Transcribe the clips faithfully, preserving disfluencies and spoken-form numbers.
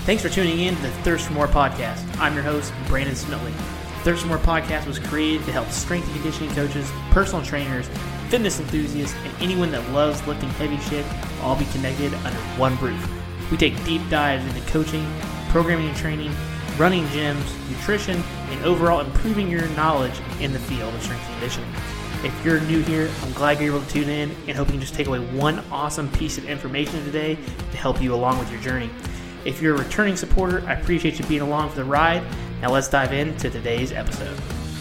Thanks for tuning in to the Thirst for More podcast. I'm your host, Brandon Smitley. Thirst for More podcast was created to help strength and conditioning coaches, personal trainers, fitness enthusiasts, and anyone that loves lifting heavy shit all be connected under one roof. We take deep dives into coaching, programming and training, running gyms, nutrition, and overall improving your knowledge in the field of strength and conditioning. If you're new here, I'm glad you're able to tune in and hope you can just take away one awesome piece of information today to help you along with your journey. If you're a returning supporter, I appreciate you being along for the ride. Now let's dive into today's episode.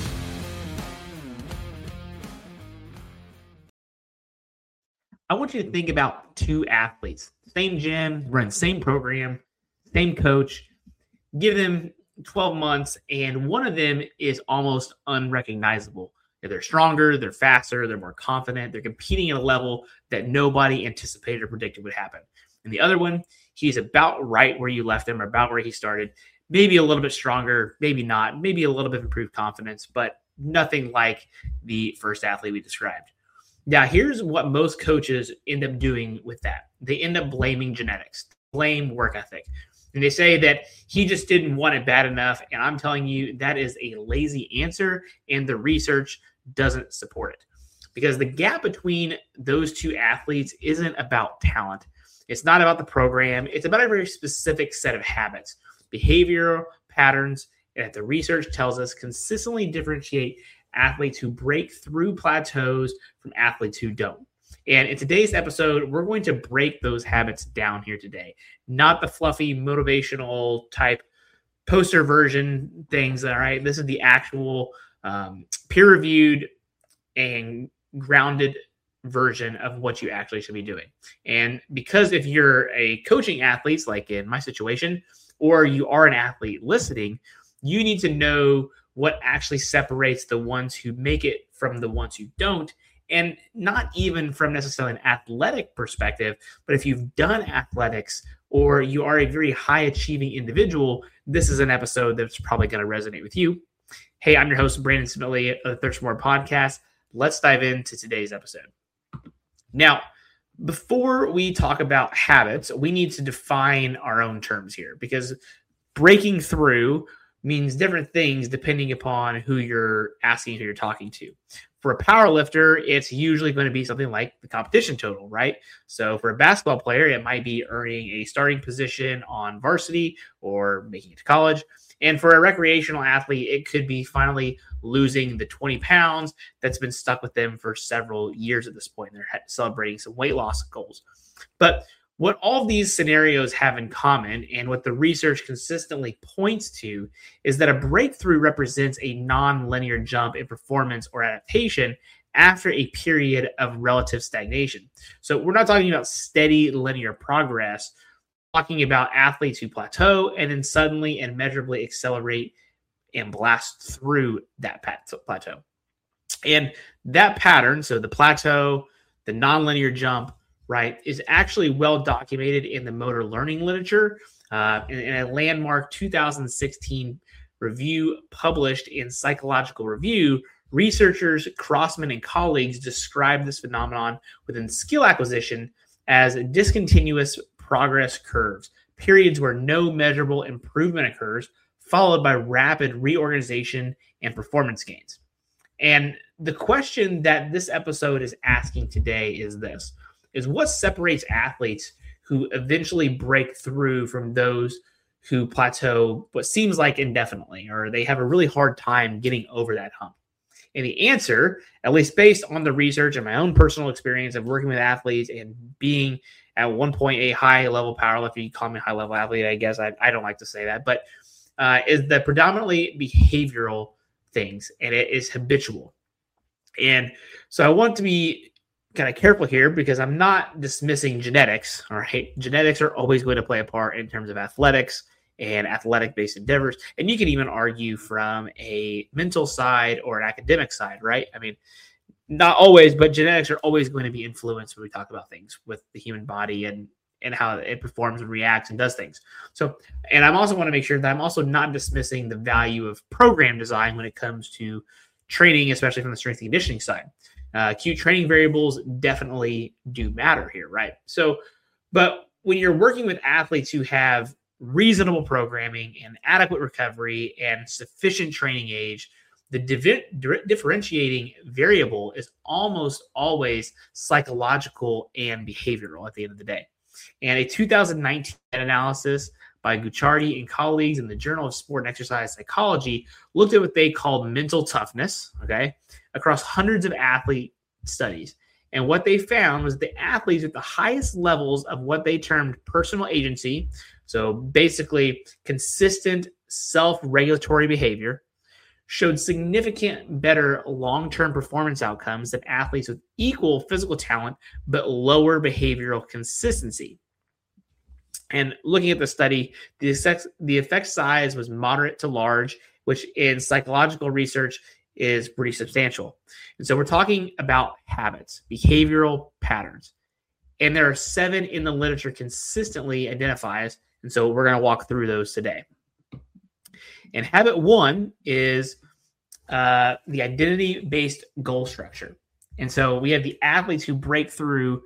I want you to think about two athletes, same gym, run same program, same coach. Give them twelve months, and one of them is almost unrecognizable. They're stronger, they're faster, they're more confident, they're competing at a level that nobody anticipated or predicted would happen. And the other one, he's about right where you left him, or about where he started. Maybe a little bit stronger, maybe not, maybe a little bit improved confidence, but nothing like the first athlete we described. Now, here's what most coaches end up doing with that. They end up blaming genetics, blame work ethic. And they say that he just didn't want it bad enough. And I'm telling you, that is a lazy answer, and the research doesn't support it. Because the gap between those two athletes isn't about talent. It's not about the program. It's about a very specific set of habits, behavioral patterns, that the research tells us consistently differentiate athletes who break through plateaus from athletes who don't. And in today's episode, we're going to break those habits down here today, not the fluffy motivational type poster version things. All right. This is the actual um, peer-reviewed and grounded version of what you actually should be doing. And because if you're a coaching athlete, like in my situation, or you are an athlete listening, you need to know what actually separates the ones who make it from the ones who don't. And not even from necessarily an athletic perspective, but if you've done athletics or you are a very high achieving individual, this is an episode that's probably going to resonate with you. Hey, I'm your host, Brandon Smitley of the Thirst for More podcast. Let's dive into today's episode. Now, before we talk about habits, we need to define our own terms here, because breaking through means different things depending upon who you're asking, who you're talking to. For a power lifter, it's usually going to be something like the competition total, right? So for a basketball player, it might be earning a starting position on varsity or making it to college. And for a recreational athlete, it could be finally losing the twenty pounds that's been stuck with them for several years at this point. They're celebrating some weight loss goals. But what all of these scenarios have in common, and what the research consistently points to, is that a breakthrough represents a non-linear jump in performance or adaptation after a period of relative stagnation. So we're not talking about steady linear progress, we're talking about athletes who plateau and then suddenly and measurably accelerate and blast through that plateau. And that pattern, so the plateau, the non-linear jump, right, is actually well documented in the motor learning literature. Uh, in, in a landmark two thousand sixteen review published in Psychological Review, researchers Crossman and colleagues described this phenomenon within skill acquisition as discontinuous progress curves, periods where no measurable improvement occurs, followed by rapid reorganization and performance gains. And the question that this episode is asking today is this: is what separates athletes who eventually break through from those who plateau what seems like indefinitely, or they have a really hard time getting over that hump? And the answer, at least based on the research and my own personal experience of working with athletes and being at one point a high-level powerlifter, you call me a high-level athlete, I guess. I, I don't like to say that, but uh, is the predominantly behavioral things, and it is habitual. And so I want to be kind of careful here, because I'm not dismissing genetics. All right. Genetics are always going to play a part in terms of athletics and athletic-based endeavors. And you can even argue from a mental side or an academic side, right? I mean, not always, but genetics are always going to be influenced when we talk about things with the human body and, and how it performs and reacts and does things. So, and I'm also want to make sure that I'm also not dismissing the value of program design when it comes to training, especially from the strength and conditioning side. Uh, acute training variables definitely do matter here, right? So, but when you're working with athletes who have reasonable programming and adequate recovery and sufficient training age, the divi- differentiating variable is almost always psychological and behavioral at the end of the day. And a two thousand nineteen analysis by Gucciardi and colleagues in the Journal of Sport and Exercise Psychology looked at what they called mental toughness, okay, across hundreds of athlete studies. And what they found was the athletes with the highest levels of what they termed personal agency, so basically consistent self-regulatory behavior, showed significant better long-term performance outcomes than athletes with equal physical talent but lower behavioral consistency. And looking at the study, the effect, the effect size was moderate to large, which in psychological research is pretty substantial. And so we're talking about habits, behavioral patterns. And there are seven in the literature consistently identified. And so we're going to walk through those today. And habit one is uh, the identity-based goal structure. And so we have the athletes who break through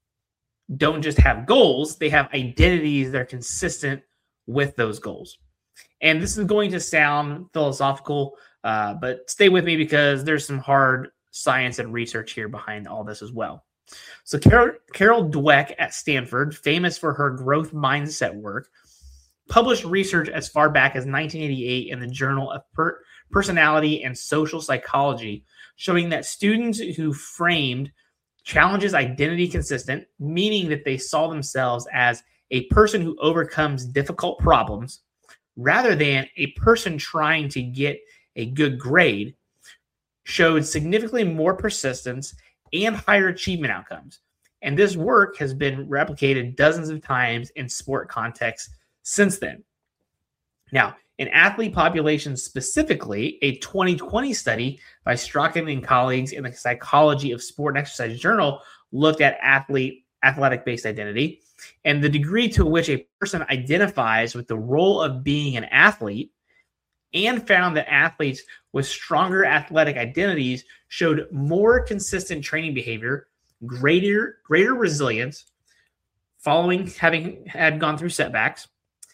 don't just have goals, they have identities that are consistent with those goals. And this is going to sound philosophical, uh, but stay with me because there's some hard science and research here behind all this as well. So Carol, Carol Dweck at Stanford, famous for her growth mindset work, published research as far back as nineteen eighty-eight in the Journal of per- Personality and Social Psychology, showing that students who framed challenges identity consistent, meaning that they saw themselves as a person who overcomes difficult problems rather than a person trying to get a good grade, showed significantly more persistence and higher achievement outcomes. And this work has been replicated dozens of times in sport contexts since then. Now, in athlete populations specifically, a twenty twenty study by Strachan and colleagues in the Psychology of Sport and Exercise Journal looked at athlete athletic-based identity and the degree to which a person identifies with the role of being an athlete, and found that athletes with stronger athletic identities showed more consistent training behavior, greater, greater resilience following having had gone through setbacks,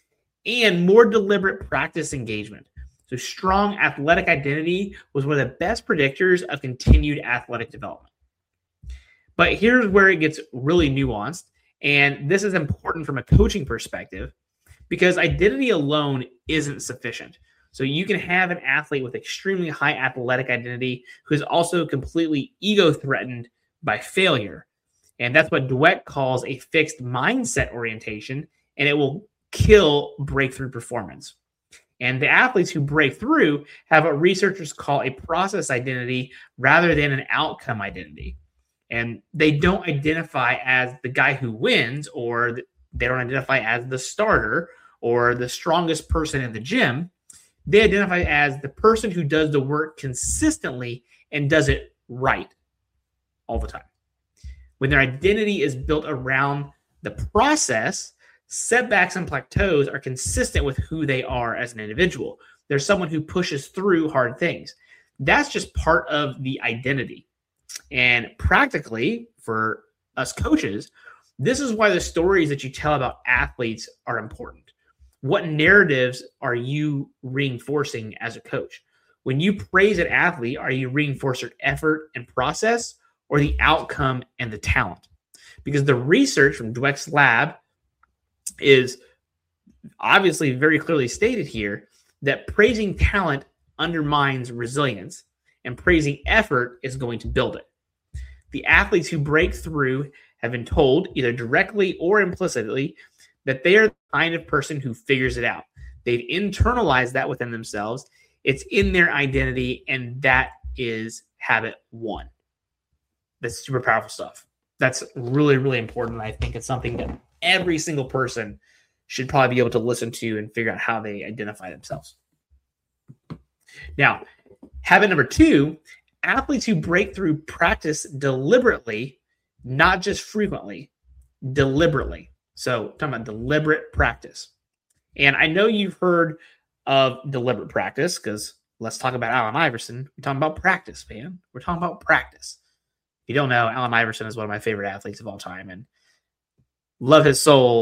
and more deliberate practice engagement. So strong athletic identity was one of the best predictors of continued athletic development. But here's where it gets really nuanced, and this is important from a coaching perspective because identity alone isn't sufficient. So you can have an athlete with extremely high athletic identity who is also completely ego-threatened by failure. And that's what Dweck calls a fixed mindset orientation, and it will kill breakthrough performance. And the athletes who break through have what researchers call a process identity rather than an outcome identity. And they don't identify as the guy who wins, or they don't identify as the starter or the strongest person in the gym. They identify as the person who does the work consistently and does it right all the time. When their identity is built around the process, setbacks and plateaus are consistent with who they are as an individual. They're someone who pushes through hard things. That's just part of the identity. And practically, for us coaches, this is why the stories that you tell about athletes are important. What narratives are you reinforcing as a coach? When you praise an athlete, are you reinforcing effort and process or the outcome and the talent? Because the research from Dweck's lab is obviously very clearly stated here that praising talent undermines resilience and praising effort is going to build it. The athletes who break through have been told, either directly or implicitly, that they are the kind of person who figures it out. They've internalized that within themselves. It's in their identity, and that is habit one. That's super powerful stuff. That's really, really important. I think it's something that every single person should probably be able to listen to and figure out how they identify themselves. Now, habit number two, athletes who break through practice deliberately, not just frequently, deliberately. So talking about deliberate practice. And I know you've heard of deliberate practice because let's talk about Allen Iverson. We're talking about practice, man. We're talking about practice. If you don't know, Allen Iverson is one of my favorite athletes of all time and love his soul,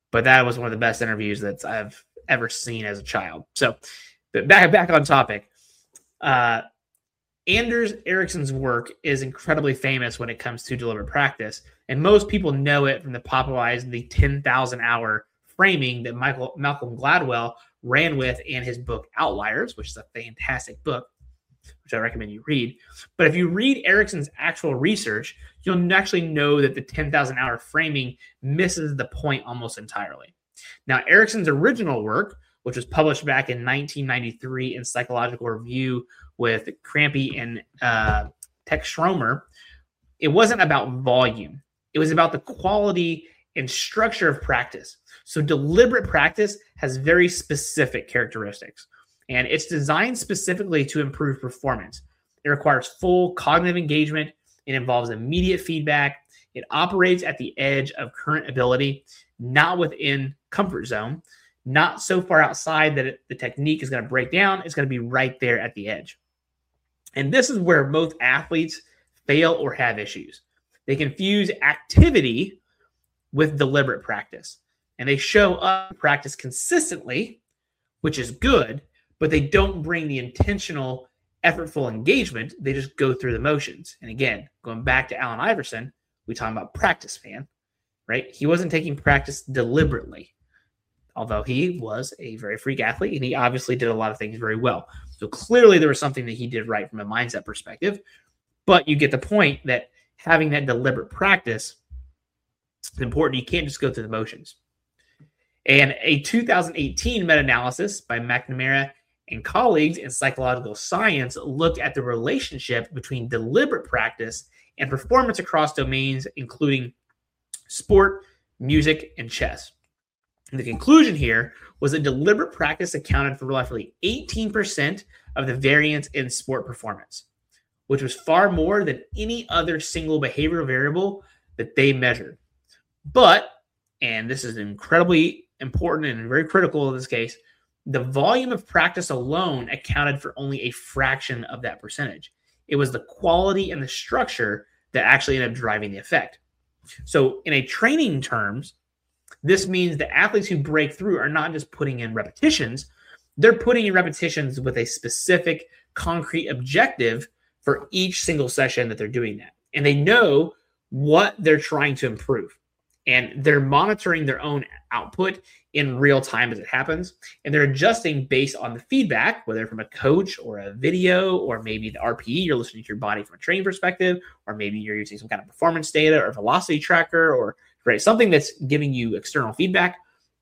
but that was one of the best interviews that I've ever seen as a child. So but back, back on topic. Uh, Anders Ericsson's work is incredibly famous when it comes to deliberate practice, and most people know it from the popularized the ten thousand hour framing that Michael Malcolm Gladwell ran with in his book Outliers, which is a fantastic book, which I recommend you read. But if you read Ericsson's actual research, you'll actually know that the ten thousand hour framing misses the point almost entirely. Now, Ericsson's original work, which was published back in nineteen ninety-three in Psychological Review with Crampy and uh, Tech Schromer, it wasn't about volume. It was about the quality and structure of practice. So deliberate practice has very specific characteristics, and it's designed specifically to improve performance. It requires full cognitive engagement. It involves immediate feedback. It operates at the edge of current ability, not within comfort zone, not so far outside that it, the technique is going to break down. It's going to be right there at the edge. And this is where most athletes fail or have issues. They confuse activity with deliberate practice. And they show up practice consistently, which is good, but they don't bring the intentional, effortful engagement. They just go through the motions. And again, going back to Allen Iverson, we talk about practice, man, right? He wasn't taking practice deliberately, although he was a very freak athlete, and he obviously did a lot of things very well. So clearly there was something that he did right from a mindset perspective. But you get the point that having that deliberate practice is important. You can't just go through the motions. And a two thousand eighteen meta-analysis by McNamara and colleagues in psychological science looked at the relationship between deliberate practice and performance across domains, including sport, music, and chess. And the conclusion here was that deliberate practice accounted for roughly eighteen percent of the variance in sport performance, which was far more than any other single behavioral variable that they measured. But, and this is incredibly important and very critical in this case, the volume of practice alone accounted for only a fraction of that percentage. It was the quality and the structure that actually ended up driving the effect. So in a training terms, this means that athletes who break through are not just putting in repetitions, they're putting in repetitions with a specific concrete objective for each single session that they're doing that. And they know what they're trying to improve. And they're monitoring their own output in real time as it happens. And they're adjusting based on the feedback, whether from a coach or a video, or maybe the R P E, you're listening to your body from a training perspective, or maybe you're using some kind of performance data or velocity tracker, or right, something that's giving you external feedback.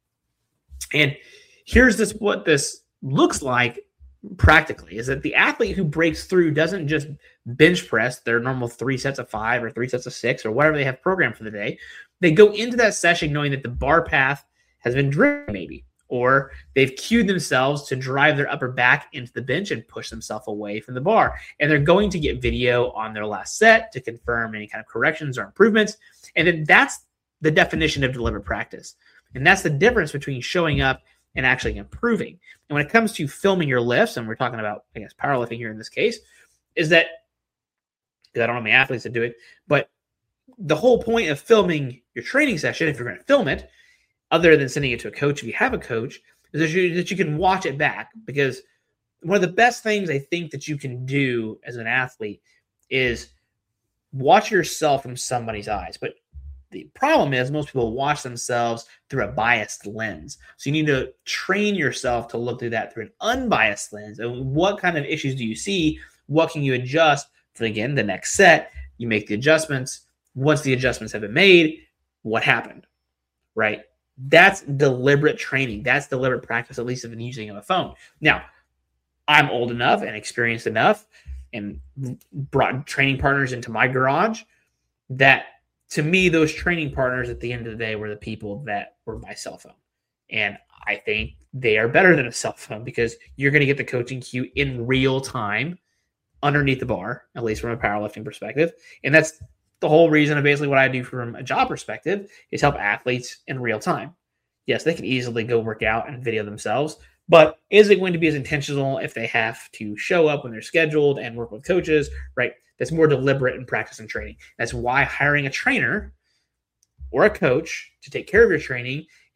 And here's this what this looks like practically, is that the athlete who breaks through doesn't just bench press their normal three sets of five or three sets of six or whatever they have programmed for the day. They go into that session knowing that the bar path has been driven maybe, or they've cued themselves to drive their upper back into the bench and push themselves away from the bar. And they're going to get video on their last set to confirm any kind of corrections or improvements. And then that's the definition of deliberate practice. And that's the difference between showing up and actually improving. And when it comes to filming your lifts, and we're talking about, I guess, powerlifting here in this case, is that, because I don't know many athletes that do it, but the whole point of filming your training session, if you're going to film it, other than sending it to a coach, if you have a coach, is that you, that you can watch it back. Because one of the best things I think that you can do as an athlete is watch yourself from somebody's eyes. But the problem is most people watch themselves through a biased lens. So you need to train yourself to look through that through an unbiased lens. And what kind of issues do you see? What can you adjust for, again, the next set? You make the adjustments. Once the adjustments have been made, what happened, right? That's deliberate training. That's deliberate practice, at least if I'm using a phone. Now, I'm old enough and experienced enough and brought training partners into my garage that, to me, those training partners at the end of the day were the people that were my cell phone. And I think they are better than a cell phone because you're going to get the coaching cue in real time underneath the bar, at least from a powerlifting perspective. And that's the whole reason of basically what I do from a job perspective is help athletes in real time. Yes, they can easily go work out and video themselves, but is it going to be as intentional if they have to show up when they're scheduled and work with coaches, right? That's more deliberate in practice and training. That's why hiring a trainer or a coach to take care of your training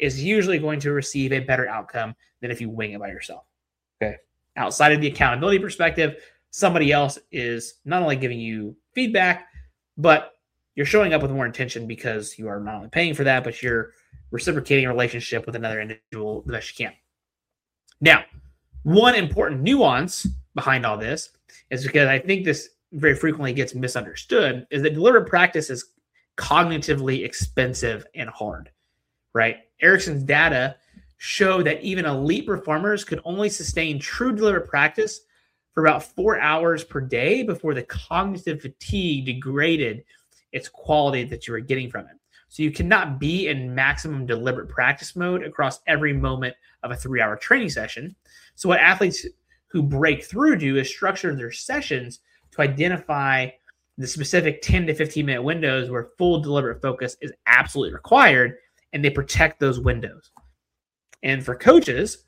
is usually going to receive a better outcome than if you wing it by yourself. Okay. Outside of the accountability perspective, somebody else is not only giving you feedback, but you're showing up with more intention because you are not only paying for that, but you're reciprocating a relationship with another individual the best you can. Now, one important nuance behind all this is because I think this very frequently gets misunderstood, is that deliberate practice is cognitively expensive and hard, right? Erickson's data show that even elite performers could only sustain true deliberate practice for about four hours per day before the cognitive fatigue degraded its quality that you were getting from it. So you cannot be in maximum deliberate practice mode across every moment of a three-hour training session. So what athletes who break through do is structure their sessions to identify the specific ten to fifteen minute windows where full deliberate focus is absolutely required, and they protect those windows. And for coaches,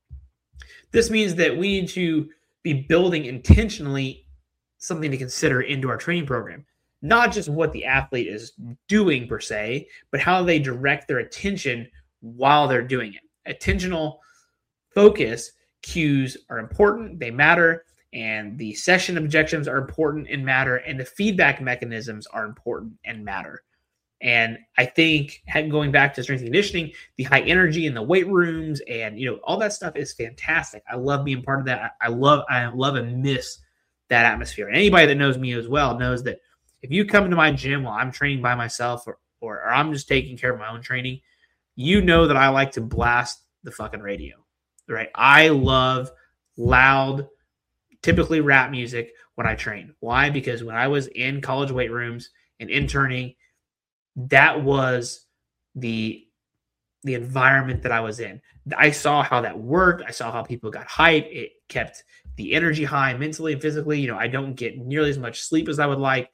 this means that we need to be building intentionally something to consider into our training program. Not just what the athlete is doing per se, but how they direct their attention while they're doing it. Attentional focus cues are important, they matter, and the session objectives are important and matter, and the feedback mechanisms are important and matter. And I think going back to strength and conditioning, the high energy in the weight rooms and, you know, all that stuff is fantastic. I love being part of that. I love, I love and miss that atmosphere. And anybody that knows me as well knows that if you come to my gym while I'm training by myself or, or, or I'm just taking care of my own training, you know that I like to blast the fucking radio, right? I love loud, typically rap music when I train. Why? Because when I was in college weight rooms and interning, that was the the environment that I was in. I saw how that worked. I saw how people got hype. It kept the energy high mentally and physically. You know, I don't get nearly as much sleep as I would like.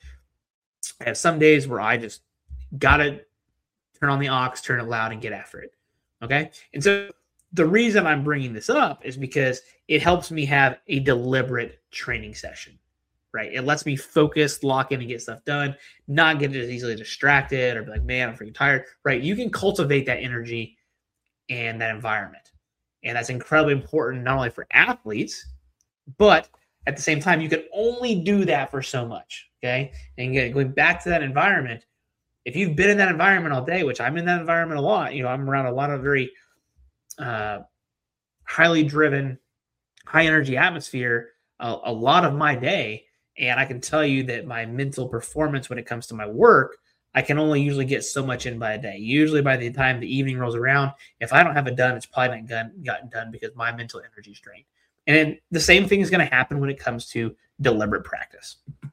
I have some days where I just got to turn on the aux, turn it loud, and get after it. Okay? And so the reason I'm bringing this up is because it helps me have a deliberate training session. Right? It lets me focus, lock in, and get stuff done, not get as easily distracted or be like, man, I'm freaking tired. Right? You can cultivate that energy and that environment. And that's incredibly important, not only for athletes, but at the same time, you can only do that for so much. Okay? And again, going back to that environment, if you've been in that environment all day, which I'm in that environment a lot, you know, I'm around a lot of very uh, highly driven, high energy atmosphere a, a lot of my day. And I can tell you that my mental performance when it comes to my work, I can only usually get so much in by a day. Usually by the time the evening rolls around, if I don't have it done, it's probably not done, gotten done because my mental energy is drained. And then the same thing is going to happen when it comes to deliberate practice.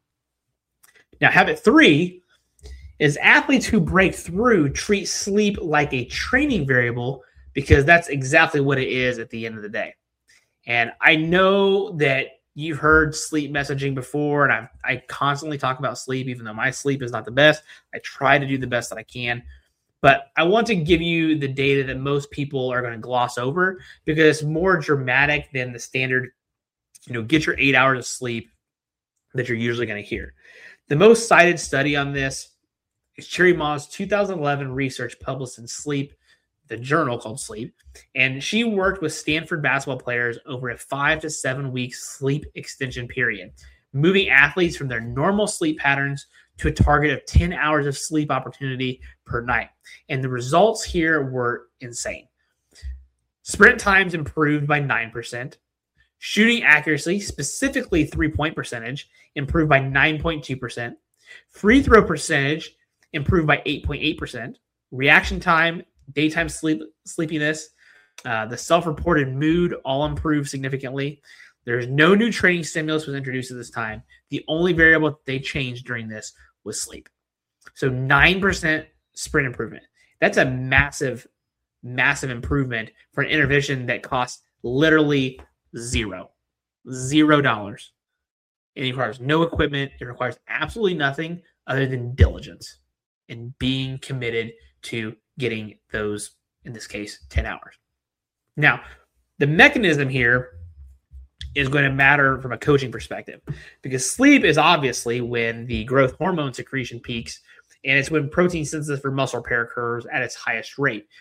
Now, habit three is athletes who break through treat sleep like a training variable because that's exactly what it is at the end of the day. And I know that you've heard sleep messaging before, and I I constantly talk about sleep, even though my sleep is not the best. I try to do the best that I can. But I want to give you the data that most people are going to gloss over because it's more dramatic than the standard, you know, get your eight hours of sleep that you're usually going to hear. The most cited study on this is Cherry Ma's two thousand eleven research published in Sleep, the journal called Sleep, and she worked with Stanford basketball players over a five to seven week sleep extension period, moving athletes from their normal sleep patterns to a target of ten hours of sleep opportunity per night. And the results here were insane. Sprint times improved by nine percent. Shooting accuracy, specifically three-point percentage, improved by nine point two percent. Free throw percentage improved by eight point eight percent. Reaction time, daytime sleep sleepiness, uh, the self-reported mood all improved significantly. There's no new training stimulus was introduced at this time. The only variable they changed during this was sleep. So nine percent sprint improvement. That's a massive, massive improvement for an intervention that costs literally zero. Zero dollars. It requires no equipment. It requires absolutely nothing other than diligence and being committed to getting those, in this case, ten hours. Now, the mechanism here is going to matter from a coaching perspective because sleep is obviously when the growth hormone secretion peaks, and it's when protein synthesis for muscle repair occurs at its highest rate.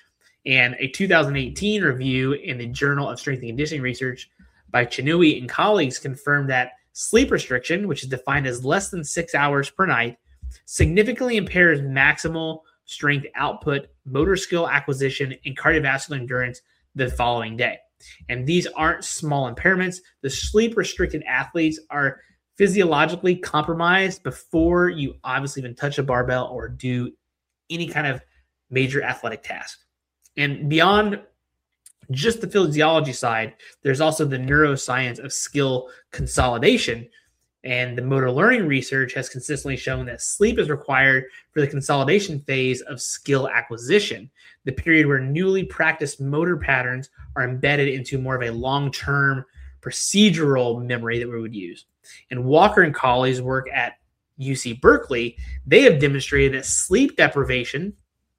And a two thousand eighteen review in the Journal of Strength and Conditioning Research by Chinui and colleagues confirmed that sleep restriction, which is defined as less than six hours per night, significantly impairs maximal strength output, motor skill acquisition, and cardiovascular endurance the following day. And these aren't small impairments. The sleep-restricted athletes are physiologically compromised before you obviously even touch a barbell or do any kind of major athletic task. And beyond just the physiology side, there's also the neuroscience of skill consolidation. And the motor learning research has consistently shown that sleep is required for the consolidation phase of skill acquisition, the period where newly practiced motor patterns are embedded into more of a long-term procedural memory that we would use. And Walker and colleagues work at U C Berkeley, they have demonstrated that sleep deprivation,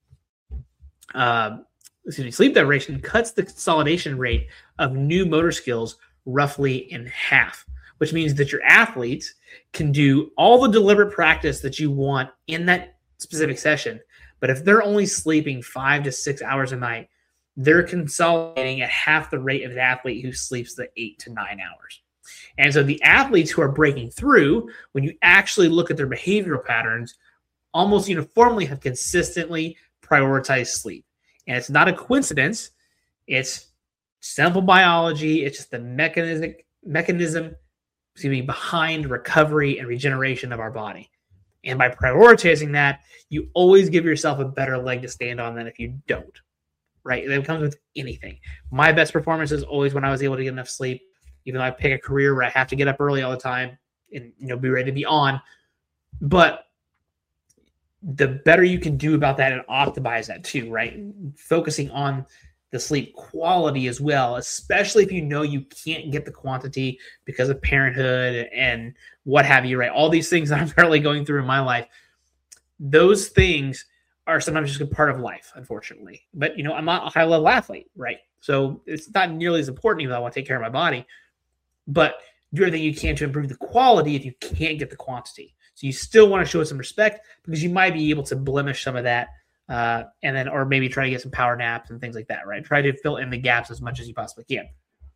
uh, excuse me, sleep deprivation cuts the consolidation rate of new motor skills roughly in half, which means that your athletes can do all the deliberate practice that you want in that specific session. But if they're only sleeping five to six hours a night, they're consolidating at half the rate of the athlete who sleeps the eight to nine hours. And so the athletes who are breaking through, when you actually look at their behavioral patterns, almost uniformly have consistently prioritized sleep. And it's not a coincidence. It's simple biology. It's just the mechanism, mechanism excuse me, behind recovery and regeneration of our body. And by prioritizing that, you always give yourself a better leg to stand on than if you don't, right? That comes with anything. My best performance is always when I was able to get enough sleep, even though I pick a career where I have to get up early all the time and, you know, be ready to be on. But the better you can do about that and optimize that too, right? Focusing on the sleep quality as well, especially if you know you can't get the quantity because of parenthood and what have you, right? All these things that I'm currently going through in my life, those things are sometimes just a part of life, unfortunately. But, you know, I'm not a high-level athlete, right? So it's not nearly as important, even though I want to take care of my body. But do everything you can to improve the quality if you can't get the quantity. So you still want to show some respect because you might be able to blemish some of that, uh, and then, or maybe try to get some power naps and things like that, right? Try to fill in the gaps as much as you possibly can.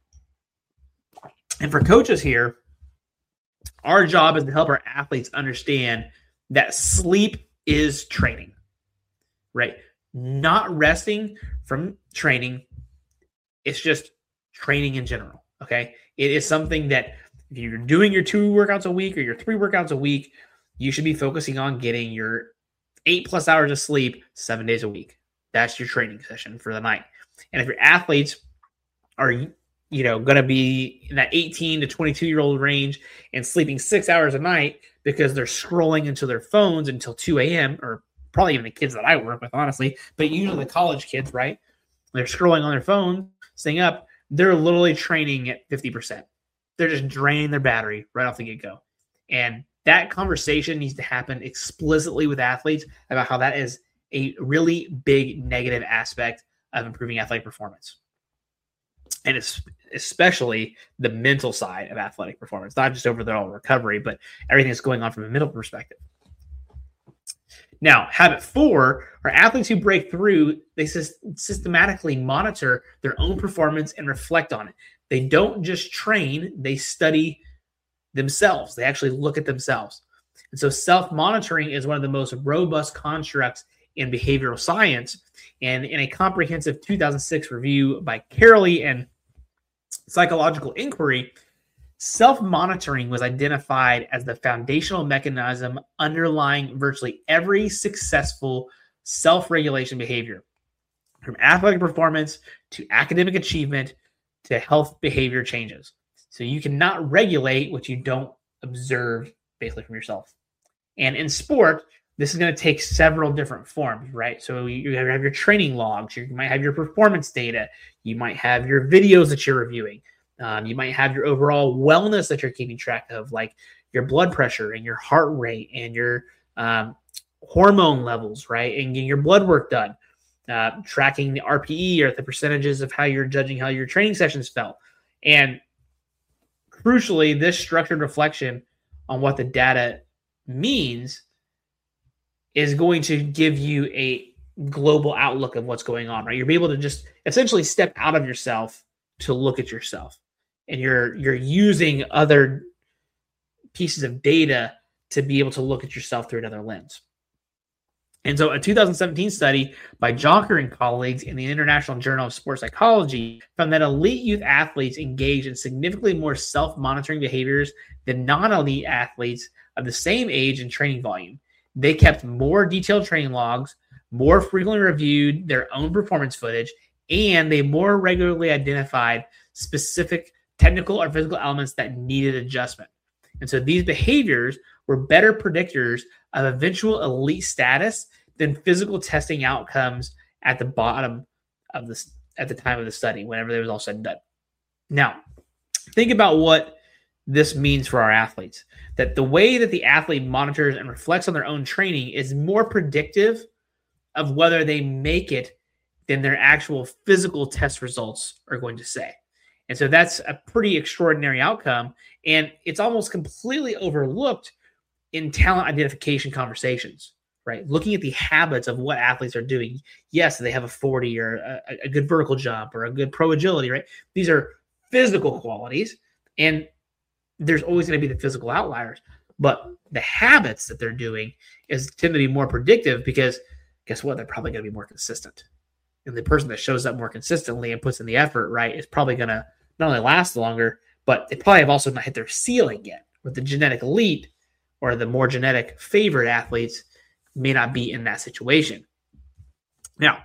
And for coaches here, our job is to help our athletes understand that sleep is training, right? Not resting from training. It's just training in general, okay? It is something that if you're doing your two workouts a week or your three workouts a week, you should be focusing on getting your eight plus hours of sleep seven days a week. That's your training session for the night. And if your athletes are, you know, going to be in that eighteen to twenty-two year old range and sleeping six hours a night because they're scrolling into their phones until two a.m., or probably even the kids that I work with, honestly, but usually the college kids, right? They're scrolling on their phone, staying up. They're literally training at fifty percent. They're just draining their battery right off the get-go. And that conversation needs to happen explicitly with athletes about how that is a really big negative aspect of improving athletic performance. And it's especially the mental side of athletic performance, not just overall recovery, but everything that's going on from a mental perspective. Now, habit four are athletes who break through, they systematically monitor their own performance and reflect on it. They don't just train, they study themselves. They actually look at themselves. And so self-monitoring is one of the most robust constructs in behavioral science. And in a comprehensive two thousand six review by Caroli and Psychological Inquiry, self-monitoring was identified as the foundational mechanism underlying virtually every successful self-regulation behavior, from athletic performance to academic achievement to health behavior changes. So you cannot regulate what you don't observe basically from yourself. And in sport, this is going to take several different forms, right? So you have your training logs, you might have your performance data, you might have your videos that you're reviewing. Um, you might have your overall wellness that you're keeping track of, like your blood pressure and your heart rate and your um, hormone levels, right? And getting your blood work done, uh, tracking the R P E or the percentages of how you're judging how your training sessions felt. And crucially, this structured reflection on what the data means is going to give you a global outlook of what's going on, right? You're able to just essentially step out of yourself to look at yourself. And you're you're using other pieces of data to be able to look at yourself through another lens. And so a two thousand seventeen study by Jonker and colleagues in the International Journal of Sports Psychology found that elite youth athletes engage in significantly more self-monitoring behaviors than non-elite athletes of the same age and training volume. They kept more detailed training logs, more frequently reviewed their own performance footage, and they more regularly identified specific technical or physical elements that needed adjustment. And so these behaviors were better predictors of eventual elite status than physical testing outcomes at the bottom of this at the time of the study, whenever it was all said and done. Now, think about what this means for our athletes. That the way that the athlete monitors and reflects on their own training is more predictive of whether they make it than their actual physical test results are going to say. And so that's a pretty extraordinary outcome. And it's almost completely overlooked in talent identification conversations, right? Looking at the habits of what athletes are doing. Yes, they have a forty or a, a good vertical jump or a good pro agility, right? These are physical qualities, and there's always going to be the physical outliers. But the habits that they're doing is tend to be more predictive because guess what? They're probably going to be more consistent. And the person that shows up more consistently and puts in the effort, right, is probably going to not only last longer, but they probably have also not hit their ceiling yet. With the genetic elite or the more genetic favored athletes may not be in that situation. Now,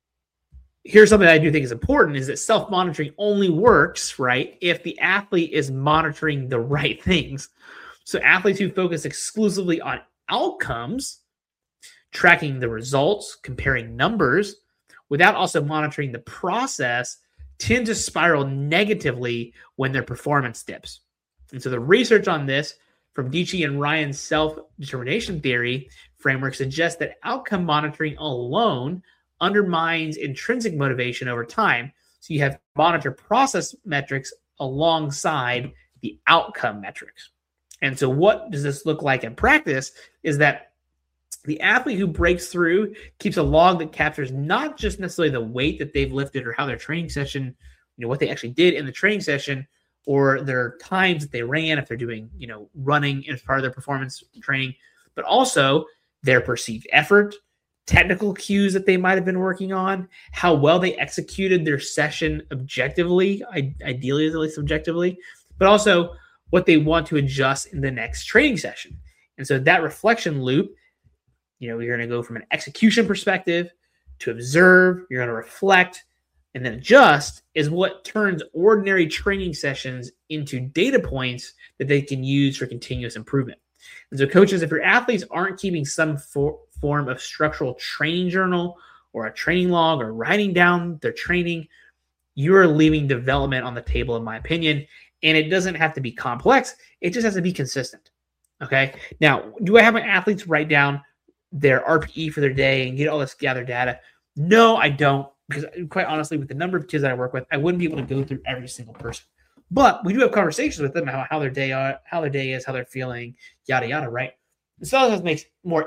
here's something that I do think is important is that self-monitoring only works, right, if the athlete is monitoring the right things. So athletes who focus exclusively on outcomes, tracking the results, comparing numbers, without also monitoring the process, tend to spiral negatively when their performance dips. And so the research on this from Dichi and Ryan's self-determination theory framework suggests that outcome monitoring alone undermines intrinsic motivation over time. So you have to monitor process metrics alongside the outcome metrics. And so what does this look like in practice is that the athlete who breaks through keeps a log that captures not just necessarily the weight that they've lifted or how their training session, you know, what they actually did in the training session or their times that they ran, if they're doing, you know, running as part of their performance training, but also their perceived effort, technical cues that they might have been working on, how well they executed their session objectively, ideally at least objectively, but also what they want to adjust in the next training session. And so that reflection loop, you know, you're going to go from an execution perspective to observe, you're going to reflect, and then adjust is what turns ordinary training sessions into data points that they can use for continuous improvement. And so coaches, if your athletes aren't keeping some for, form of structural training journal or a training log or writing down their training, you are leaving development on the table, in my opinion. And it doesn't have to be complex. It just has to be consistent. Okay. Now, do I have my athletes write down their R P E for their day and get all this gathered data? No, I don't. Because quite honestly, with the number of kids that I work with, I wouldn't be able to go through every single person. But we do have conversations with them about how their day are, how their day is, how they're feeling, yada yada, right? And so that makes more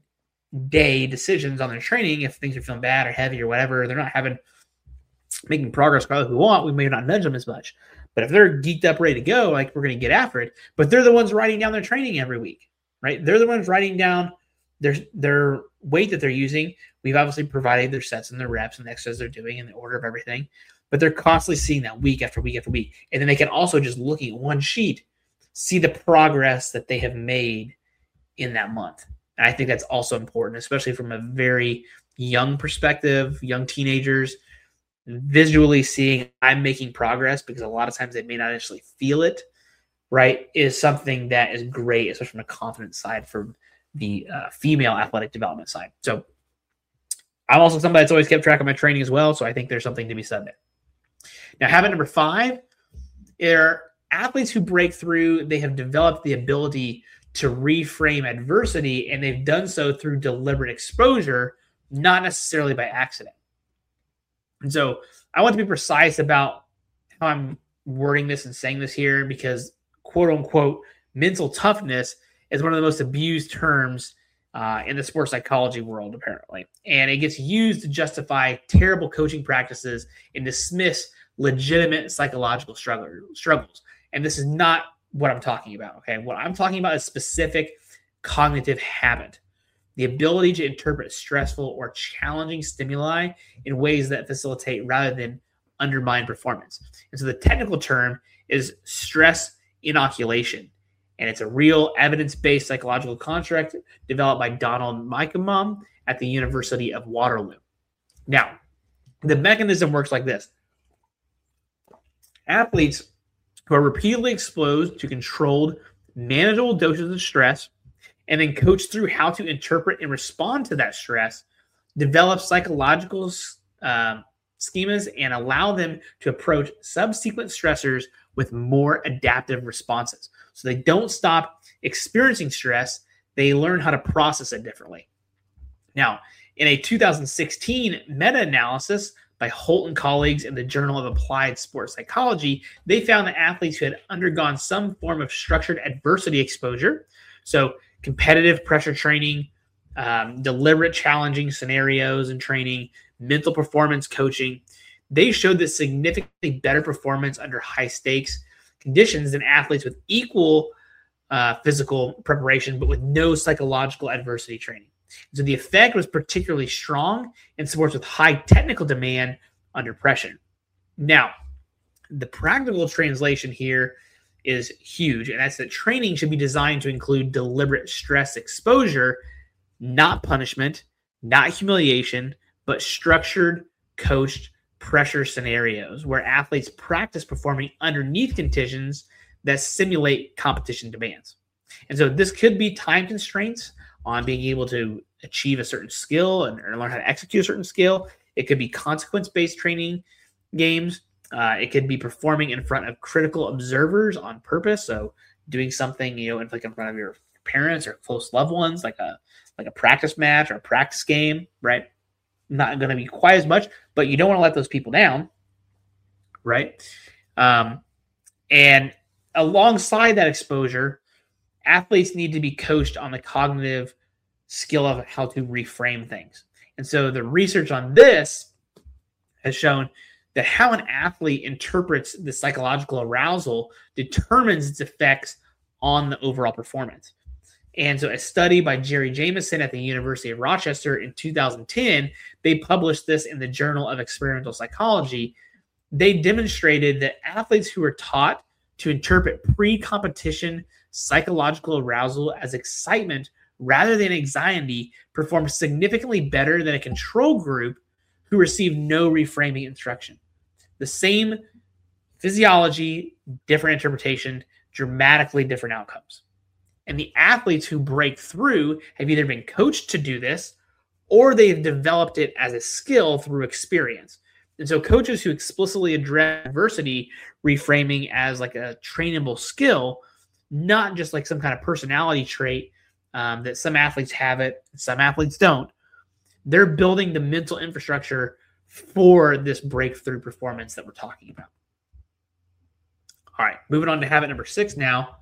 in-day decisions on their training. If things are feeling bad or heavy or whatever, they're not having making progress quite like we want, we may not nudge them as much. But if they're geeked up, ready to go, like we're going to get after it. But they're the ones writing down their training every week, right? They're the ones writing down their their weight that they're using. We've obviously provided their sets and their reps and the exercises they're doing and the order of everything. But they're constantly seeing that week after week after week. And then they can also just looking at one sheet, see the progress that they have made in that month. And I think that's also important, especially from a very young perspective, young teenagers, visually seeing I'm making progress, because a lot of times they may not actually feel it, right, is something that is great, especially from a confidence side, from the uh, female athletic development side. So I'm also somebody that's always kept track of my training as well. So I think there's something to be said there. Now, habit number five are athletes who break through. They have developed the ability to reframe adversity, and they've done so through deliberate exposure, not necessarily by accident. And so I want to be precise about how I'm wording this and saying this here, because quote unquote mental toughness is one of the most abused terms uh, in the sports psychology world, apparently. And it gets used to justify terrible coaching practices and dismiss legitimate psychological struggle, struggles. And this is not what I'm talking about, okay? What I'm talking about is specific cognitive habit, the ability to interpret stressful or challenging stimuli in ways that facilitate rather than undermine performance. And so the technical term is stress inoculation. And it's a real evidence-based psychological construct developed by Donald Meyerbaum at the University of Waterloo. Now, the mechanism works like this. Athletes who are repeatedly exposed to controlled, manageable doses of stress and then coached through how to interpret and respond to that stress develop psychological um, schemas and allow them to approach subsequent stressors with more adaptive responses. So they don't stop experiencing stress, they learn how to process it differently. Now, in a two thousand sixteen meta-analysis by Holt and colleagues in the Journal of Applied Sports Psychology, they found that athletes who had undergone some form of structured adversity exposure, so competitive pressure training, um, deliberate challenging scenarios and training, mental performance coaching, they showed that significantly better performance under high stakes conditions than athletes with equal uh, physical preparation, but with no psychological adversity training. So the effect was particularly strong in sports with high technical demand under pressure. Now, the practical translation here is huge, and that's that training should be designed to include deliberate stress exposure, not punishment, not humiliation, but structured, coached pressure scenarios where athletes practice performing underneath conditions that simulate competition demands. And so this could be time constraints on being able to achieve a certain skill and or learn how to execute a certain skill. It could be consequence-based training games. Uh, it could be performing in front of critical observers on purpose. So doing something, you know, in, like in front of your parents or close loved ones, like a like a practice match or a practice game, right? Not going to be quite as much, but you don't want to let those people down, right? Um, and alongside that exposure, athletes need to be coached on the cognitive skill of how to reframe things. And so the research on this has shown that how an athlete interprets the psychological arousal determines its effects on the overall performance. And so a study by Jerry Jamieson at the University of Rochester in two thousand ten, they published this in the Journal of Experimental Psychology. They demonstrated that athletes who were taught to interpret pre-competition psychological arousal as excitement rather than anxiety performed significantly better than a control group who received no reframing instruction. The same physiology, different interpretation, dramatically different outcomes. And the athletes who break through have either been coached to do this or they've developed it as a skill through experience. And so coaches who explicitly address adversity reframing as like a trainable skill, not just like some kind of personality trait um, that some athletes have it, some athletes don't. They're building the mental infrastructure for this breakthrough performance that we're talking about. All right, moving on to habit number six now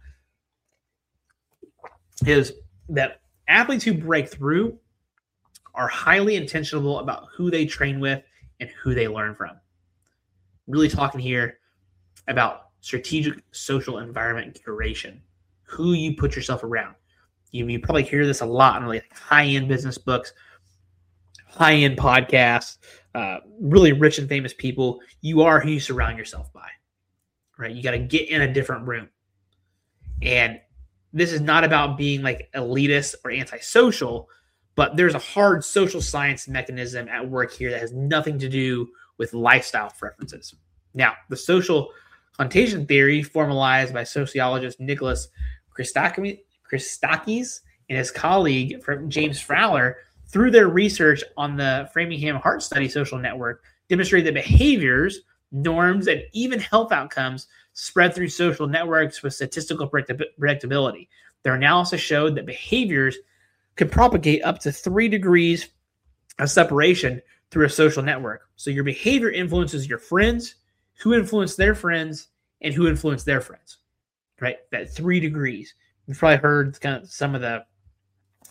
is that athletes who break through are highly intentional about who they train with and who they learn from. Really talking here about strategic social environment curation, who you put yourself around. You, you probably hear this a lot in like high-end business books, high-end podcasts, uh, really rich and famous people. You are who you surround yourself by, right? You got to get in a different room. And this is not about being like elitist or antisocial, but there's a hard social science mechanism at work here that has nothing to do with lifestyle preferences. Now, the social contagion theory, formalized by sociologist Nicholas Christakis and his colleague from James Fowler, through their research on the Framingham Heart Study social network, demonstrated that behaviors, norms, and even health outcomes spread through social networks with statistical predictability. Their analysis showed that behaviors could propagate up to three degrees of separation through a social network. So your behavior influences your friends, who influence their friends, and who influence their friends, right? That three degrees. You've probably heard kind of some of the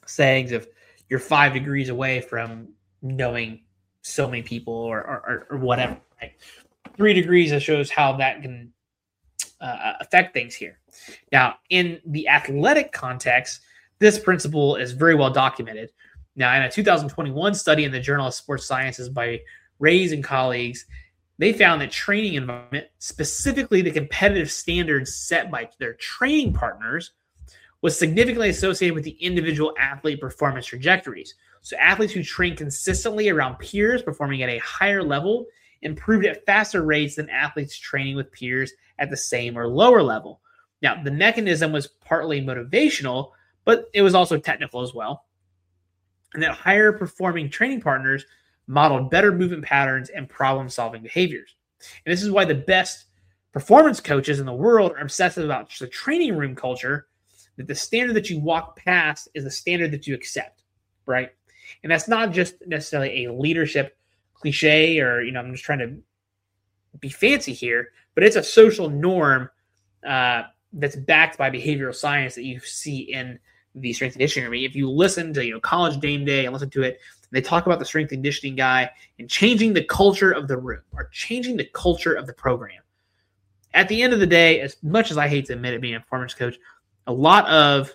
sayings of you're five degrees away from knowing so many people or or, or whatever. Right? Three degrees, it shows how that can uh, affect things here. Now, in the athletic context, this principle is very well documented. Now, in a two thousand twenty-one study in the Journal of Sports Sciences by Reyes and colleagues, they found that training environment, specifically the competitive standards set by their training partners, was significantly associated with the individual athlete performance trajectories. So athletes who train consistently around peers performing at a higher level improved at faster rates than athletes training with peers at the same or lower level. Now, the mechanism was partly motivational, but it was also technical as well. And that higher performing training partners modeled better movement patterns and problem-solving behaviors. And this is why the best performance coaches in the world are obsessive about the training room culture, that the standard that you walk past is the standard that you accept, right? And that's not just necessarily a leadership cliche or, you know, I'm just trying to be fancy here, but it's a social norm uh, that's backed by behavioral science that you see in the strength and conditioning. I mean, if you listen to, you know, College Game Day and listen to it, they talk about the strength and conditioning guy and changing the culture of the room or changing the culture of the program. At the end of the day, as much as I hate to admit it being a performance coach, a lot of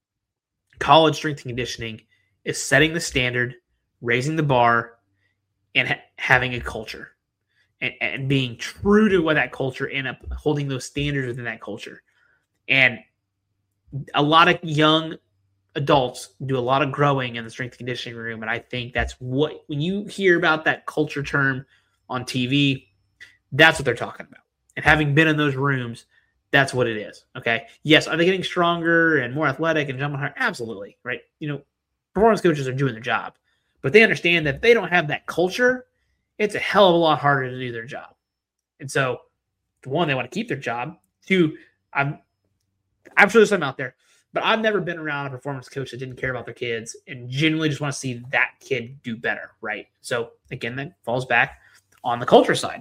college strength and conditioning is setting the standard, raising the bar, and ha- having a culture and, and being true to what that culture and upholding those standards within that culture. And a lot of young adults do a lot of growing in the strength and conditioning room. And I think that's what, when you hear about that culture term on T V, that's what they're talking about. And having been in those rooms, that's what it is. Okay. Yes. Are they getting stronger and more athletic and jumping higher? Absolutely. Right. You know, performance coaches are doing their job, but they understand that if they don't have that culture, it's a hell of a lot harder to do their job. And so, one, they want to keep their job. Two, I'm, I'm sure there's some out there, but I've never been around a performance coach that didn't care about their kids and genuinely just want to see that kid do better, right? So, again, that falls back on the culture side.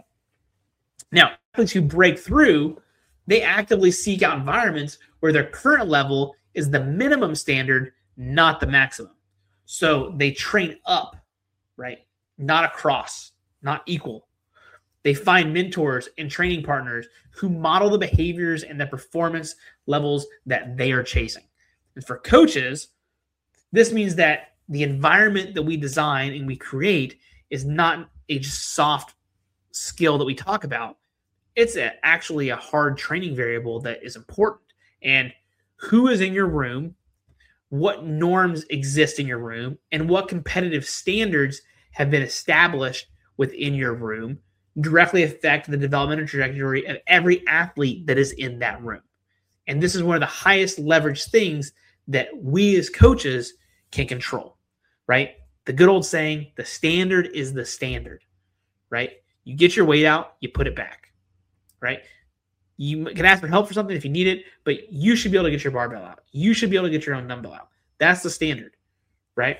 Now, athletes who break through, they actively seek out environments where their current level is the minimum standard, not the maximum. So they train up, right? Not across, not equal. They find mentors and training partners who model the behaviors and the performance levels that they are chasing. And for coaches, this means that the environment that we design and we create is not a just soft skill that we talk about. It's a, actually a hard training variable that is important. And who is in your room, what norms exist in your room, and what competitive standards have been established within your room directly affect the development and trajectory of every athlete that is in that room. And this is one of the highest leverage things that we as coaches can control, right? The good old saying, the standard is the standard, right? You get your weight out, you put it back, right? You can ask for help for something if you need it, but you should be able to get your barbell out. You should be able to get your own dumbbell out. That's the standard, right?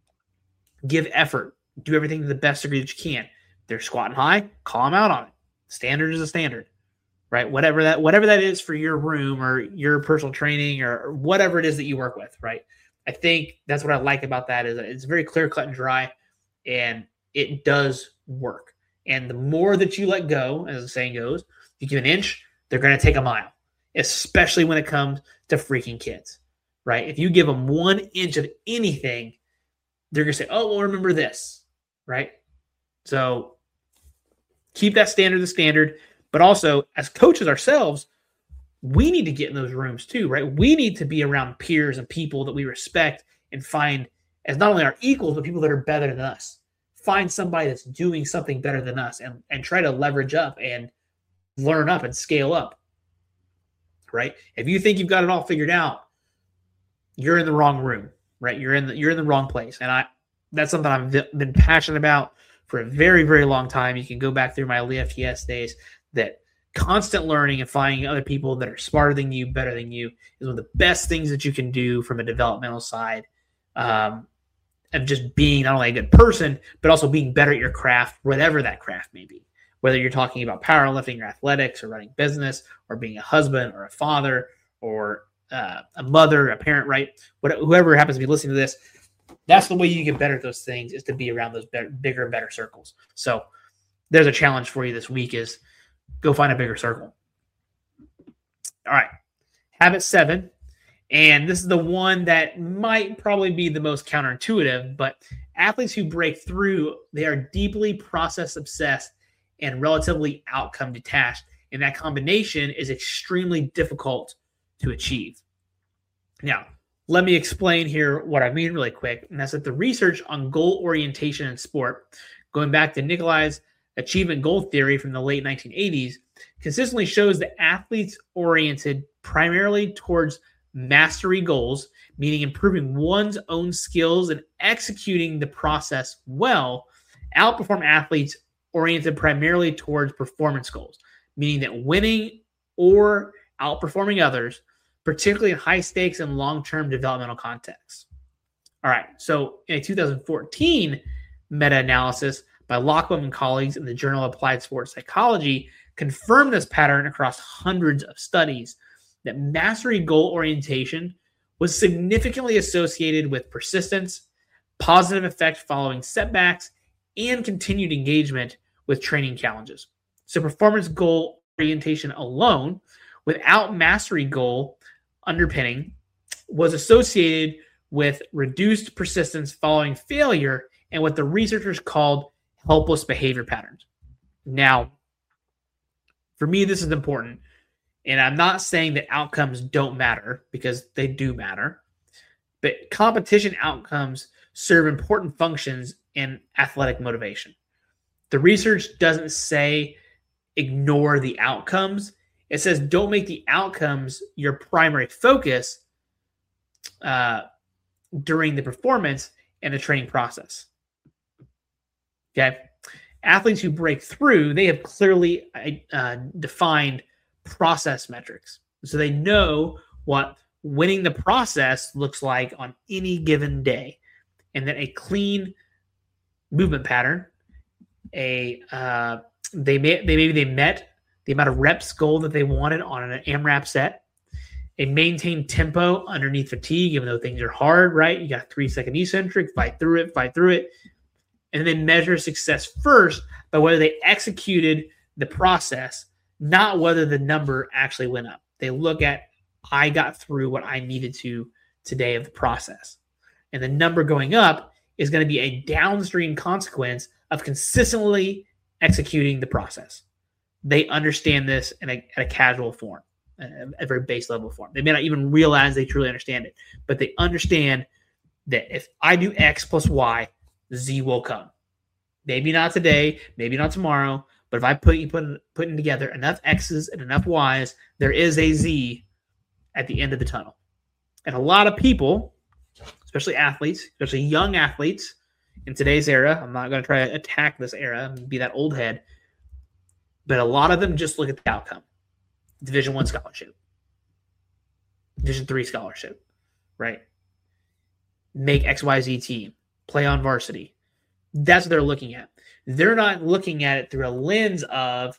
Give effort. Do everything to the best degree that you can. They're squatting high, call them out on it. Standard is a standard, right? Whatever that whatever that is for your room or your personal training or whatever it is that you work with, right? I think that's what I like about that is that it's very clear, cut, and dry, and it does work. And the more that you let go, as the saying goes, if you give an inch, they're going to take a mile, especially when it comes to freaking kids, right? If you give them one inch of anything, they're going to say, oh, well, remember this, right? So keep that standard the standard, but also as coaches ourselves, we need to get in those rooms too, right? We need to be around peers and people that we respect and find as not only our equals, but people that are better than us. Find somebody that's doing something better than us and, and try to leverage up and learn up and scale up, right? If you think you've got it all figured out, you're in the wrong room, right? You're in the, you're in the wrong place. And I, that's something I've been passionate about for a very, very long time. You can go back through my L E F T S days, that constant learning and finding other people that are smarter than you, better than you is one of the best things that you can do from a developmental side. Um, of just being not only a good person, but also being better at your craft, whatever that craft may be. Whether you're talking about powerlifting or athletics or running business or being a husband or a father or uh, a mother, a parent, right? What, whoever happens to be listening to this, that's the way you get better at those things, is to be around those better, bigger and better circles. So there's a challenge for you this week, is go find a bigger circle. All right. Habit seven. And this is the one that might probably be the most counterintuitive, but athletes who break through, they are deeply process obsessed and relatively outcome detached. And that combination is extremely difficult to achieve. Now, let me explain here what I mean really quick. And that's that the research on goal orientation in sport, going back to Nikolai's achievement goal theory from the late nineteen eighties, consistently shows that athletes oriented primarily towards mastery goals, meaning improving one's own skills and executing the process well, outperform athletes oriented primarily towards performance goals, meaning that winning or outperforming others, particularly in high stakes and long-term developmental contexts. All right, so in a two thousand fourteen meta-analysis by Lockwood and colleagues in the Journal of Applied Sports Psychology confirmed this pattern across hundreds of studies, that mastery goal orientation was significantly associated with persistence, positive effect following setbacks, and continued engagement with training challenges. So performance goal orientation alone, without mastery goal underpinning, was associated with reduced persistence following failure and what the researchers called helpless behavior patterns. Now, for me, this is important. And I'm not saying that outcomes don't matter, because they do matter. But competition outcomes serve important functions in athletic motivation. The research doesn't say ignore the outcomes. It says don't make the outcomes your primary focus uh, during the performance and the training process. Okay? Athletes who break through, they have clearly uh, defined process metrics. So they know what winning the process looks like on any given day. And then a clean movement pattern, a uh, they may they maybe they met the amount of reps goal that they wanted on an AMRAP set, a maintained tempo underneath fatigue, even though things are hard, right? You got three second eccentric, fight through it, fight through it. And then measure success first by whether they executed the process, not whether the number actually went up. They look at, I got through what I needed to today of the process. And the number going up is going to be a downstream consequence of consistently executing the process. They understand this in a, in a casual form, a, a very base level form. They may not even realize they truly understand it, but they understand that if I do X plus Y, Z will come. Maybe not today, maybe not tomorrow, but if I put you put putting together enough X's and enough Y's, there is a Z at the end of the tunnel. And a lot of people, especially athletes, especially young athletes in today's era, I'm not going to try to attack this era and be that old head, but a lot of them just look at the outcome. Division One scholarship, Division Three scholarship, right? Make X Y Z team, play on varsity. That's what they're looking at. They're not looking at it through a lens of,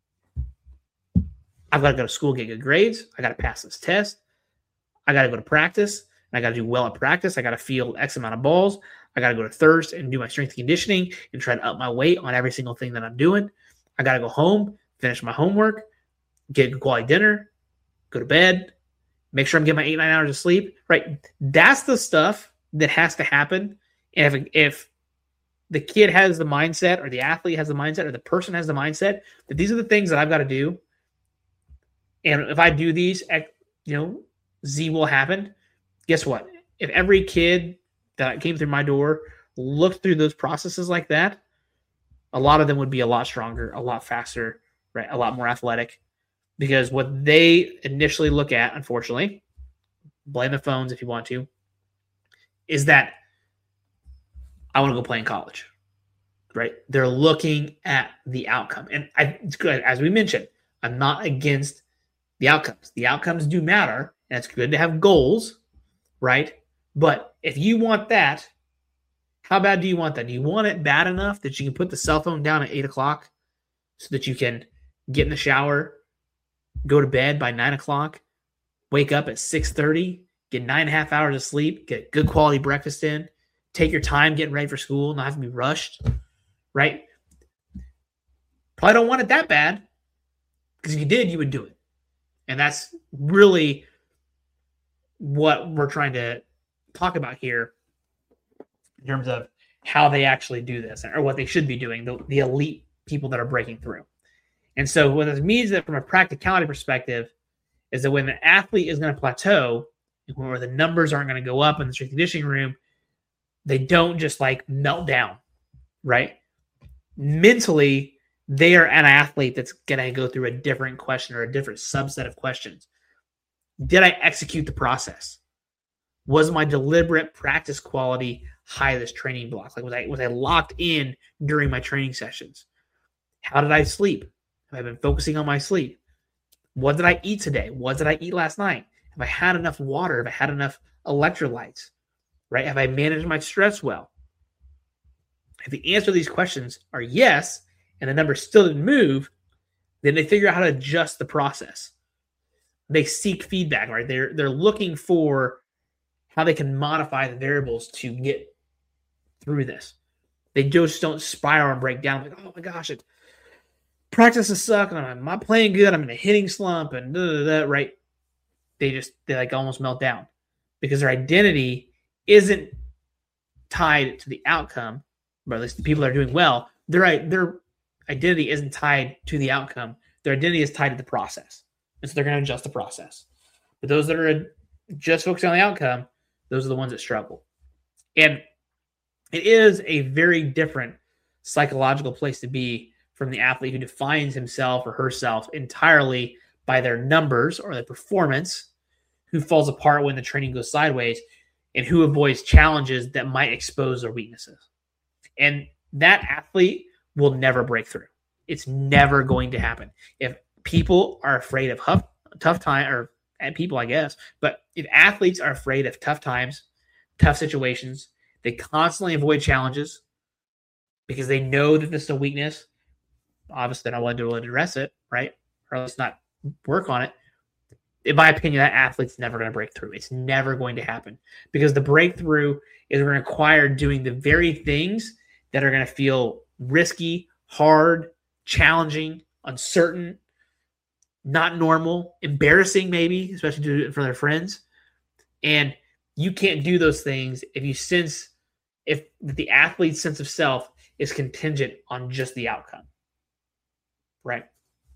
I've got to go to school, get good grades. I got to pass this test. I got to go to practice. And I got to do well at practice. I got to field X amount of balls. I got to go to Thirst and do my strength and conditioning and try to up my weight on every single thing that I'm doing. I got to go home, finish my homework, get a good quality dinner, go to bed, make sure I'm getting my eight, nine hours of sleep, right? That's the stuff that has to happen. And if, if the kid has the mindset, or the athlete has the mindset, or the person has the mindset that these are the things that I've got to do, and if I do these, you know, Z will happen. Guess what? If every kid that came through my door looked through those processes like that, a lot of them would be a lot stronger, a lot faster, right? A lot more athletic, because what they initially look at, unfortunately, blame the phones if you want to, is that I want to go play in college, right? They're looking at the outcome. And I, it's good. As we mentioned, I'm not against the outcomes. The outcomes do matter, and it's good to have goals, right? But if you want that, how bad do you want that? Do you want it bad enough that you can put the cell phone down at eight o'clock so that you can get in the shower, go to bed by nine o'clock, wake up at six thirty, get nine and a half hours of sleep, get good quality breakfast in, take your time getting ready for school, not have to be rushed, right? Probably don't want it that bad, because if you did, you would do it. And that's really what we're trying to talk about here in terms of how they actually do this, or what they should be doing, the, the elite people that are breaking through. And so what this means that from a practicality perspective is that when an athlete is going to plateau, where the numbers aren't going to go up in the strength conditioning room, they don't just like melt down, right? Mentally, they are an athlete that's going to go through a different question or a different subset of questions. Did I execute the process? Was my deliberate practice quality high this training block? Like was I was I locked in during my training sessions? How did I sleep? Have I been focusing on my sleep? What did I eat today? What did I eat last night? Have I had enough water? Have I had enough electrolytes? Right? Have I managed my stress well? If the answer to these questions are yes, and the number still didn't move, then they figure out how to adjust the process. They seek feedback, right? They're they're looking for how they can modify the variables to get through this. They just don't spiral and break down like, oh my gosh, it practices suck, and I'm not playing good. I'm in a hitting slump, and da, da, da, right? They just they like almost melt down because their identity isn't tied to the outcome, or at least the people that are doing well. Their their identity isn't tied to the outcome. Their identity is tied to the process, and so they're going to adjust the process. But those that are just focusing on the outcome, those are the ones that struggle. And it is a very different psychological place to be from the athlete who defines himself or herself entirely by their numbers or their performance, who falls apart when the training goes sideways, and who avoids challenges that might expose their weaknesses. And that athlete will never break through. It's never going to happen. If people are afraid of tough, tough time, or and people, I guess, but if athletes are afraid of tough times, tough situations, they constantly avoid challenges because they know that this is a weakness. Obviously, they're not willing to address it, right? Or at least not work on it. In my opinion, that athlete's never going to break through. It's never going to happen because the breakthrough is going to require doing the very things that are going to feel risky, hard, challenging, uncertain, not normal, embarrassing maybe, especially to do it for their friends. And you can't do those things if you sense, if the athlete's sense of self is contingent on just the outcome. Right?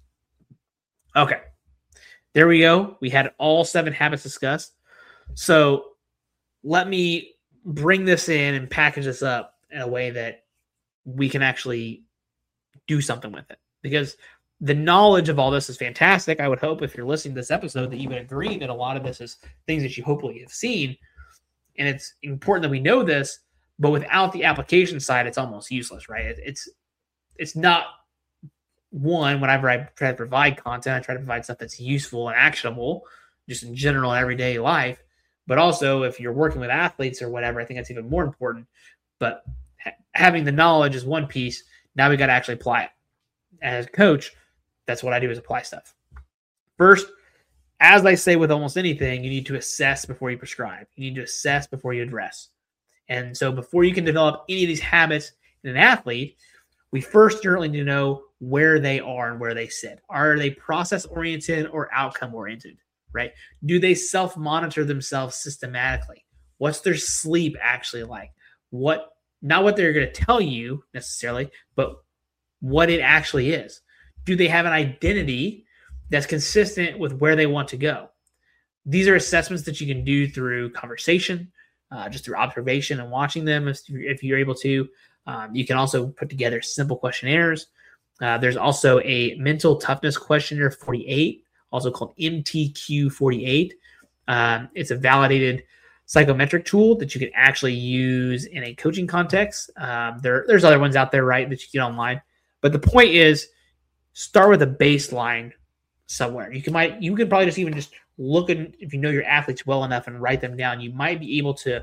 Okay. There we go. We had all seven habits discussed. So let me bring this in and package this up in a way that we can actually do something with it. Because the knowledge of all this is fantastic. I would hope if you're listening to this episode that you would agree that a lot of this is things that you hopefully have seen. And it's important that we know this, but without the application side, it's almost useless, right? It's it's not one, whenever I try to provide content, I try to provide stuff that's useful and actionable, just in general everyday life. But also, if you're working with athletes or whatever, I think that's even more important. But ha- having the knowledge is one piece. Now we got to actually apply it. As a coach, that's what I do is apply stuff. First, as I say with almost anything, you need to assess before you prescribe. You need to assess before you address. And so before you can develop any of these habits in an athlete, we first certainly need to know where they are and where they sit. Are they process-oriented or outcome-oriented, right? Do they self-monitor themselves systematically? What's their sleep actually like? What, not what they're going to tell you necessarily, but what it actually is. Do they have an identity that's consistent with where they want to go? These are assessments that you can do through conversation, uh, just through observation and watching them if you're, if you're able to. Um, you can also put together simple questionnaires. Uh, there's also a mental toughness questionnaire forty-eight, also called M T Q forty-eight. Um, it's a validated psychometric tool that you can actually use in a coaching context. Um, there, there's other ones out there, right, that you get online. But the point is, start with a baseline somewhere. You can might you can probably just even just look at, if you know your athletes well enough and write them down, you might be able to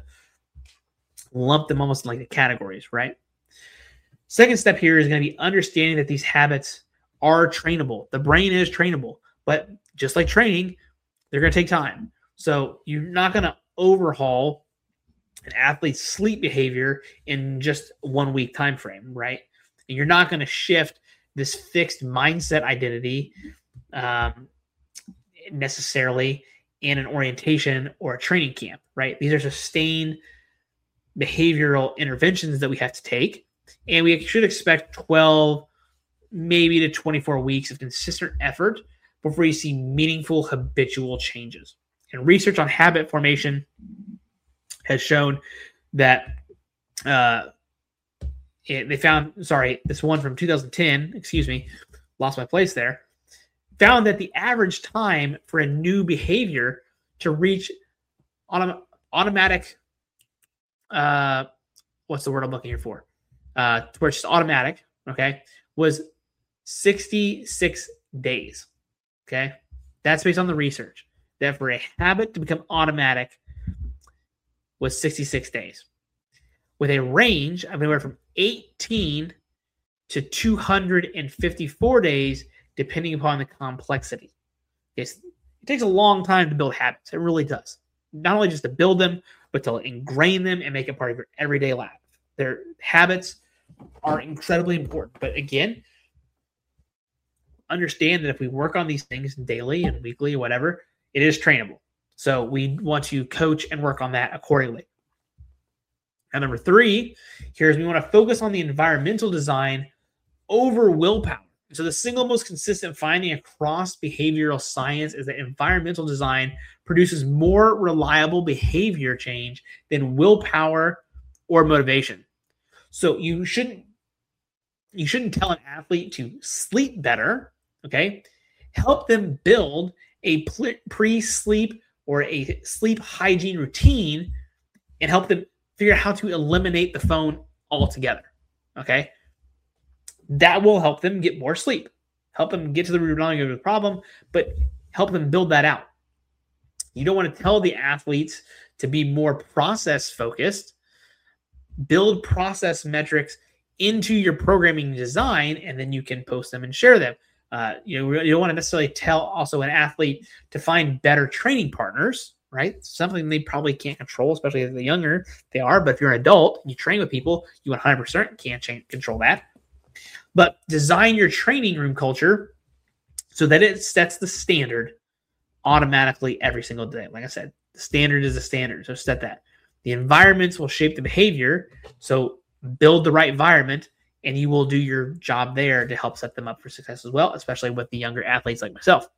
lump them almost in like the categories, right? Second step here is going to be understanding that these habits are trainable. The brain is trainable, but just like training, They're going to take time. So you're not going to overhaul an athlete's sleep behavior in just one week time frame, right? And you're not going to shift this fixed mindset identity um, necessarily in an orientation or a training camp, right? These are sustained behavioral interventions that we have to take, and we should expect twelve, maybe to twenty-four weeks of consistent effort before you see meaningful habitual changes. And research on habit formation has shown that uh, it, they found, sorry, this one from two thousand ten, excuse me, lost my place there, found that the average time for a new behavior to reach autom- automatic, uh, what's the word I'm looking here for? Uh, where it's just automatic, okay, was sixty-six days, okay? That's based on the research, that for a habit to become automatic was sixty-six days, with a range of anywhere from eighteen to two hundred fifty-four days, depending upon the complexity. It's, it takes a long time to build habits. It really does. Not only just to build them, but to ingrain them and make it part of your everyday life. Their habits are incredibly important. But again, understand that if we work on these things daily and weekly, whatever, it is trainable. So we want to coach and work on that accordingly. And number three, here's we want to focus on the environmental design over willpower. So the single most consistent finding across behavioral science is that environmental design produces more reliable behavior change than willpower or motivation. So you shouldn't you shouldn't tell an athlete to sleep better, okay? Help them build a pre-sleep or a sleep hygiene routine and help them figure out how to eliminate the phone altogether, okay? That will help them get more sleep, help them get to the root of the problem, but help them build that out. You don't want to tell the athletes to be more process focused. Build process metrics into your programming design, and then you can post them and share them. Uh, you know, you don't want to necessarily tell also an athlete to find better training partners, right? Something they probably can't control, especially as the younger they are. But if you're an adult, you train with people, you one hundred percent can't change, control that. But design your training room culture so that it sets the standard automatically every single day. Like I said, the standard is the standard. So set that. The environments will shape the behavior. So build the right environment, and you will do your job there to help set them up for success as well, especially with the younger athletes like myself.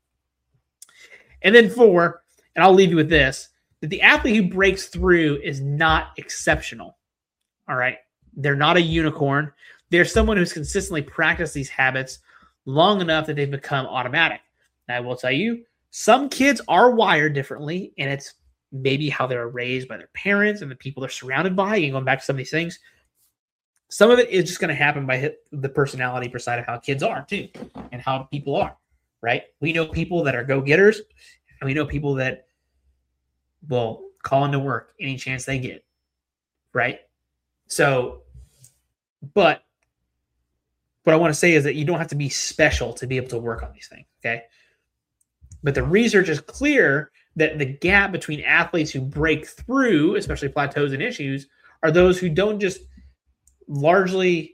And then four, and I'll leave you with this, that the athlete who breaks through is not exceptional. All right. They're not a unicorn. They're someone who's consistently practiced these habits long enough that they've become automatic. And I will tell you, some kids are wired differently, and it's maybe how they're raised by their parents and the people they're surrounded by, and going back to some of these things. Some of it is just going to happen by the personality per side of how kids are too, and how people are, right? We know people that are go-getters, and we know people that will call into work any chance they get, right? So, but what I want to say is that you don't have to be special to be able to work on these things, okay? But the research is clear that the gap between athletes who break through, especially plateaus and issues, are those who don't just largely,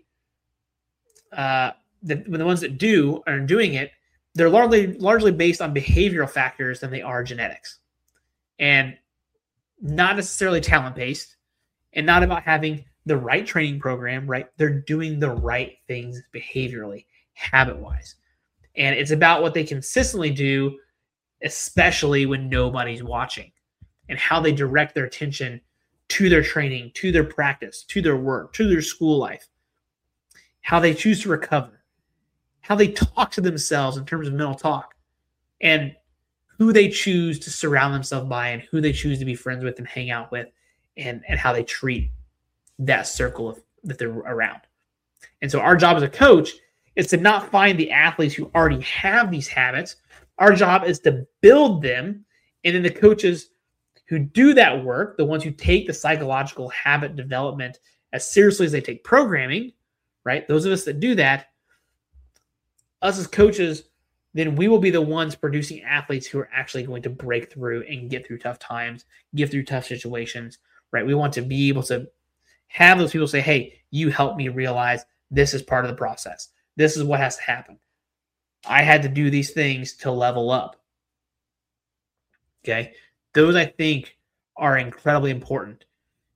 uh, the, the ones that do are doing it, they're largely largely based on behavioral factors than they are genetics. And not necessarily talent-based, and not about having the right training program, right? They're doing the right things behaviorally, habit-wise. And it's about what they consistently do, especially when nobody's watching, and how they direct their attention to their training, to their practice, to their work, to their school life, how they choose to recover, how they talk to themselves in terms of mental talk, and who they choose to surround themselves by, and who they choose to be friends with and hang out with, and, and how they treat that circle of, that they're around. And so our job as a coach is to not find the athletes who already have these habits. Our job is to build them, and then the coaches who do that work, the ones who take the psychological habit development as seriously as they take programming, right? Those of us that do that, us as coaches then we will be the ones producing athletes who are actually going to break through and get through tough times, get through tough situations, right? We want to be able to have those people say, hey, you helped me realize this is part of the process. This is what has to happen. I had to do these things to level up. Okay? Those, I think, are incredibly important.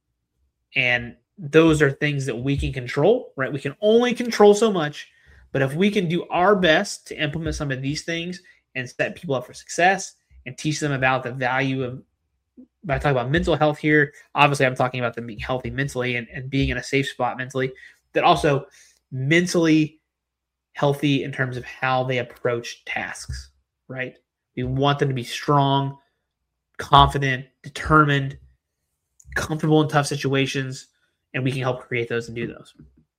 And those are things that we can control, right? We can only control so much. But if we can do our best to implement some of these things and set people up for success and teach them about the value of, when I talk about mental health here, obviously I'm talking about them being healthy mentally and, and being in a safe spot mentally, that also mentally healthy in terms of how they approach tasks, right? We want them to be strong, confident, determined, comfortable in tough situations, and we can help create those and do those.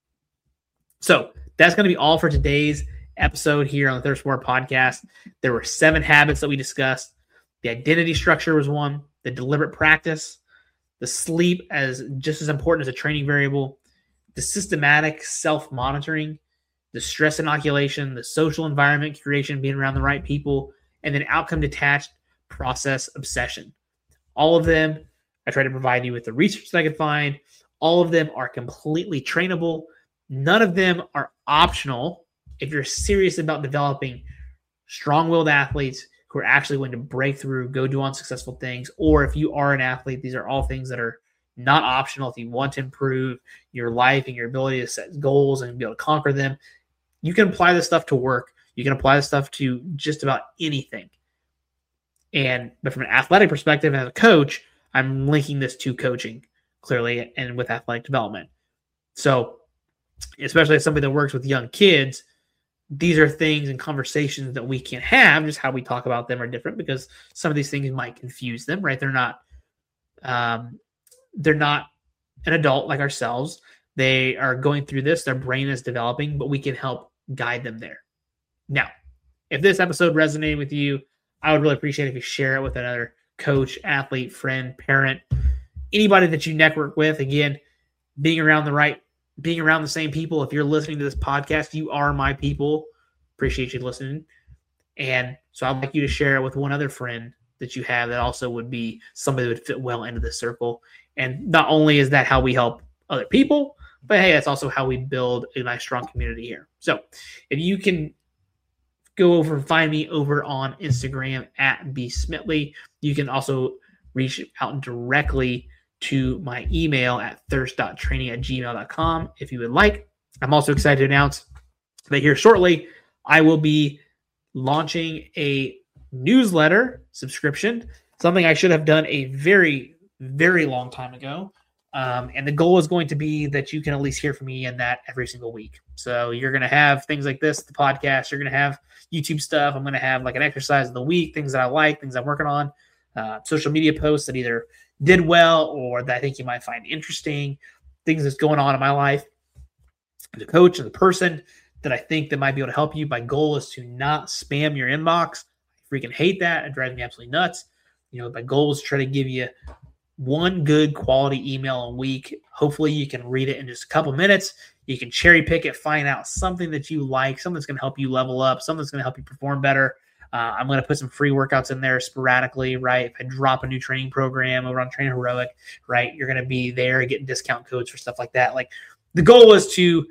So that's going to be all for today's episode here on the Thirst Sport Podcast. There were seven habits that we discussed. The identity structure was one, the deliberate practice, the sleep as just as important as a training variable, the systematic self-monitoring, the stress inoculation, the social environment creation, being around the right people, and then outcome detached process obsession. All of them, I try to provide you with the research that I could find. All of them are completely trainable. None of them are optional if you're serious about developing strong-willed athletes who are actually going to break through, go do unsuccessful things, or if you are an athlete, these are all things that are not optional. If you want to improve your life and your ability to set goals and be able to conquer them, you can apply this stuff to work. You can apply this stuff to just about anything. And but from an athletic perspective, as a coach, I'm linking this to coaching clearly and with athletic development. So especially as somebody that works with young kids, these are things and conversations that we can have. Just how we talk about them are different because some of these things might confuse them, right? They're not, um, they're not an adult like ourselves. They are going through this. Their brain is developing, but we can help guide them there. Now, if this episode resonated with you, I would really appreciate it if you share it with another coach, athlete, friend, parent, anybody that you network with. Again, being around the right being around the same people. If you're listening to this podcast, you are my people. Appreciate you listening. And so I'd like you to share it with one other friend that you have that also would be somebody that would fit well into this circle. And not only is that how we help other people, but hey, that's also how we build a nice, strong community here. So if you can go over and find me over on Instagram at B Smitley, you can also reach out directly to my email at thirst dot training at gmail dot com if you would like. I'm also excited to announce that here shortly, I will be launching a newsletter subscription, something I should have done a very, very long time ago. Um, and the goal is going to be that you can at least hear from me in that every single week. So you're going to have things like this, the podcast, you're going to have YouTube stuff. I'm going to have like an exercise of the week, things that I like, things I'm working on, uh, social media posts that either did well or that I think you might find interesting, things that's going on in my life as a coach and a person that I think that might be able to help you. My goal is to not spam your inbox. I freaking hate that. It drives me absolutely nuts. You know, my goal is to try to give you one good quality email a week. Hopefully you can read it in just a couple minutes. You can cherry pick it, find out something that you like, something that's going to help you level up, something that's going to help you perform better. Uh, I'm going to put some free workouts in there sporadically, right? If I drop a new training program over on Trainer Heroic, right, you're going to be there getting discount codes for stuff like that. Like the goal is to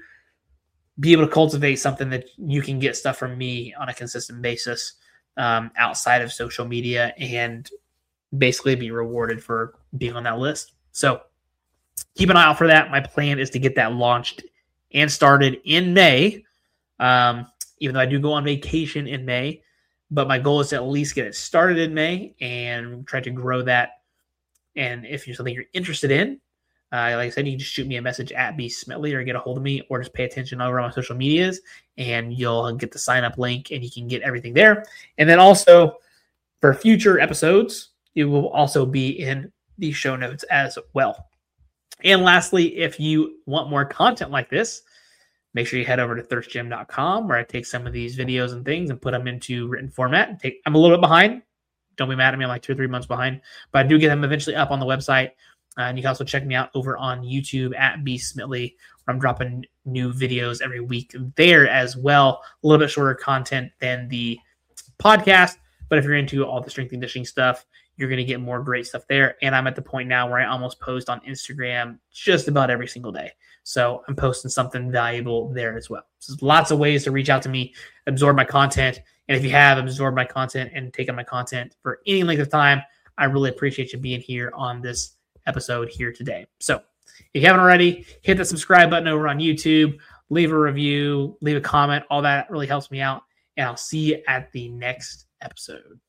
be able to cultivate something that you can get stuff from me on a consistent basis um, outside of social media and basically be rewarded for being on that list. So keep an eye out for that. My plan is to get that launched and started in May, um, even though I do go on vacation in May. But my goal is to at least get it started in May and try to grow that. And if you're something you're interested in, uh, like I said, you can just shoot me a message at B Smitley or get a hold of me or just pay attention over on my social medias and you'll get the sign up link and you can get everything there. And then also for future episodes, it will also be in the show notes as well. And lastly, if you want more content like this, make sure you head over to thirst gym dot com where I take some of these videos and things and put them into written format. And take, I'm a little bit behind. Don't be mad at me. I'm like two or three months behind. But I do get them eventually up on the website. Uh, and you can also check me out over on YouTube at B Smitley, where I'm dropping new videos every week there as well. A little bit shorter content than the podcast. But if you're into all the strength and conditioning stuff, you're going to get more great stuff there. And I'm at the point now where I almost post on Instagram just about every single day. So I'm posting something valuable there as well. So there's lots of ways to reach out to me, absorb my content. And if you have absorbed my content and taken my content for any length of time, I really appreciate you being here on this episode here today. So if you haven't already, hit the subscribe button over on YouTube, leave a review, leave a comment. All that really helps me out. And I'll see you at the next episode.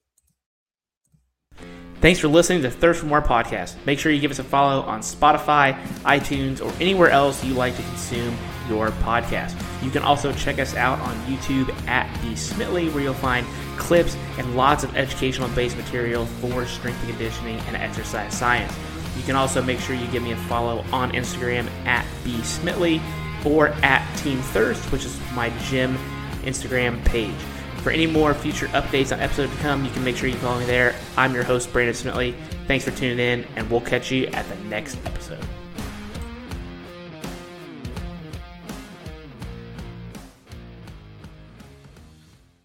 Thanks for listening to Thirst for More podcast. Make sure you give us a follow on Spotify, iTunes, or anywhere else you like to consume your podcast. You can also check us out on YouTube at The Smitley, where you'll find clips and lots of educational-based material for strength and conditioning and exercise science. You can also make sure you give me a follow on Instagram at B Smitley or at Team Thirst, which is my gym Instagram page. For any more future updates on episodes to come, you can make sure you follow me there. I'm your host, Brandon Smitley. Thanks for tuning in, and we'll catch you at the next episode.